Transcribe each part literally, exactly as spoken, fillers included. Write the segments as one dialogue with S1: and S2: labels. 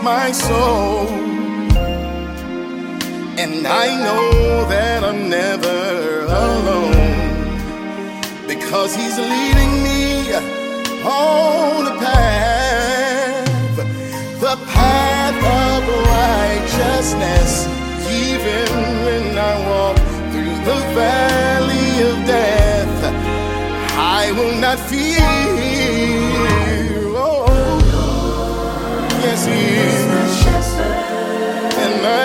S1: my soul. And I know that I'm never alone, because he's leading me on the path, the path of righteousness. Even when I walk through the valley of death, I will not fear. Oh, yes, he is my shepherd, and I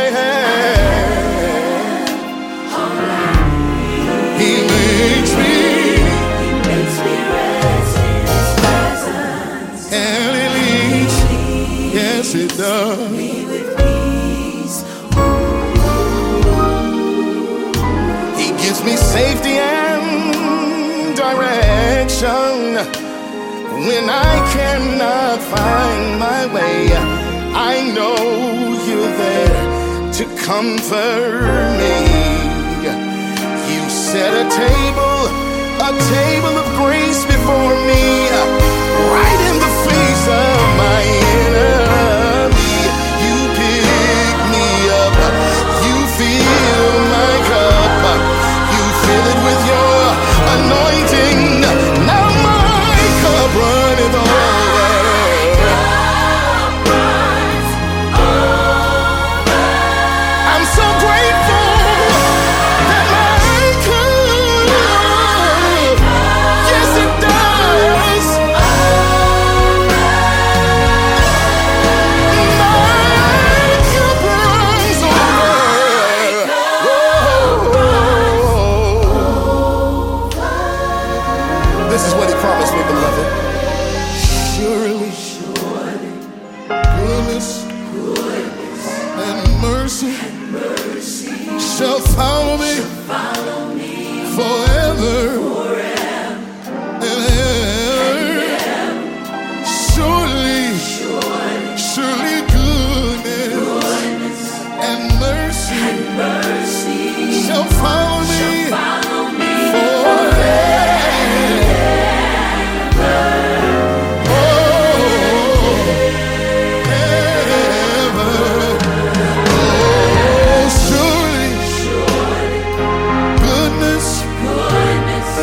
S1: have. He makes me, he makes me rest in his presence, and he leads, yes, it does. Me with peace. He gives me safety and direction when I cannot find my way. I know you're there to comfort me. You set a table, a table of grace before me, right in the face of my enemy. You pick me up, you fill my cup, you fill it with your anointing. Now my cup runneth over. I'm so grateful that my cup, yes it does. My cup runs over. This is what he promised me, beloved. Surely, surely, goodness, goodness and mercy, and mercy shall follow me, shall follow me forever, forever and ever. Surely, surely, surely goodness, goodness and mercy, and mercy shall follow me, shall follow me forever. Goodness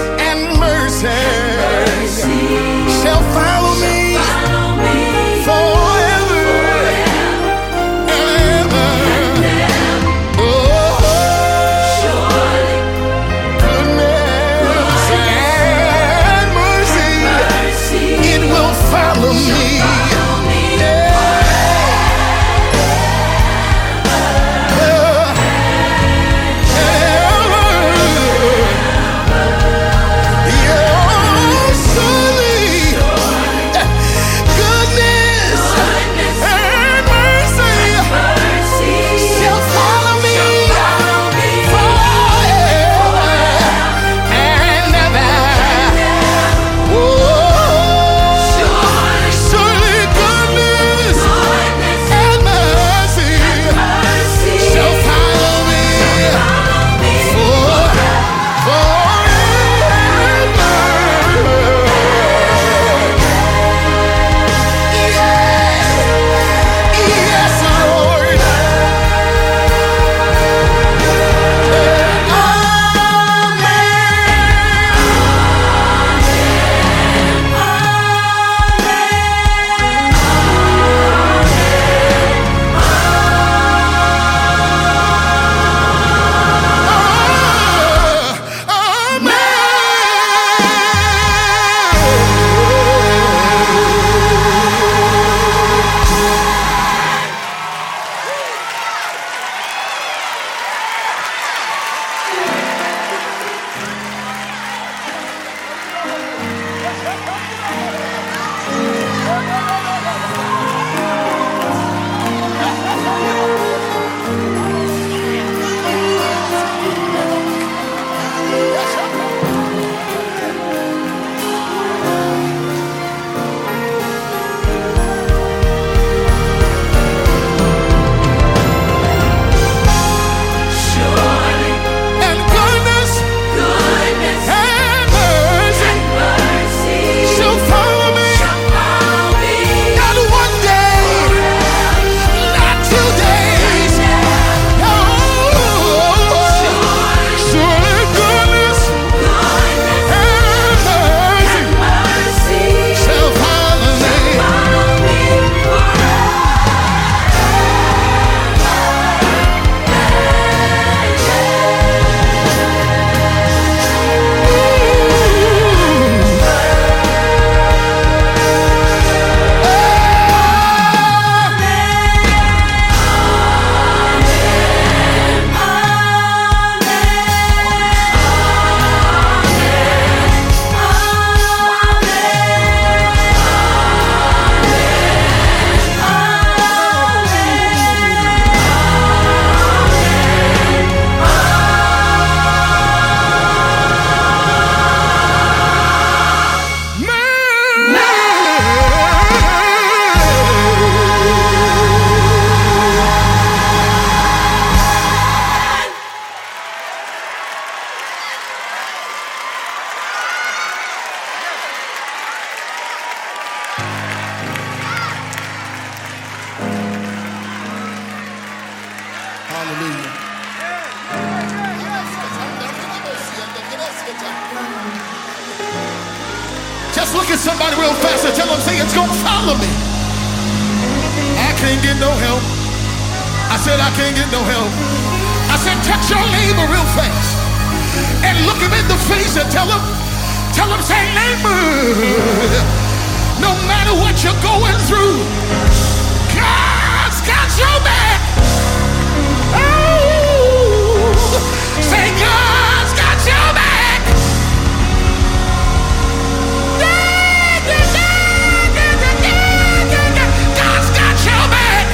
S1: Just look at somebody real fast and tell them, say, it's gonna follow me. I can't get no help. I said I can't get no help. I said touch your neighbor real fast and look him in the face and tell him, tell him, say, neighbor, no matter what you're going through, God's got your back. Oh, say God's got your back. God's got your back.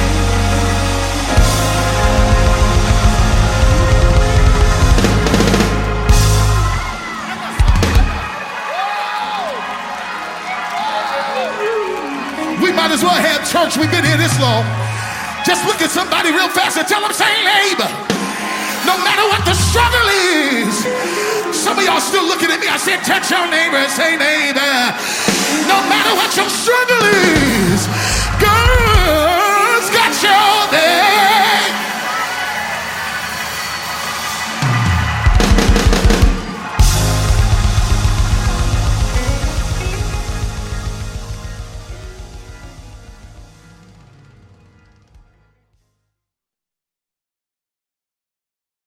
S1: We might as well have church. We've been here this long. Just look at somebody real fast and tell them, say, neighbor, no matter what the struggle is. Some of y'all still looking at me. I said, touch your neighbor and say, neighbor, no matter what your struggle is.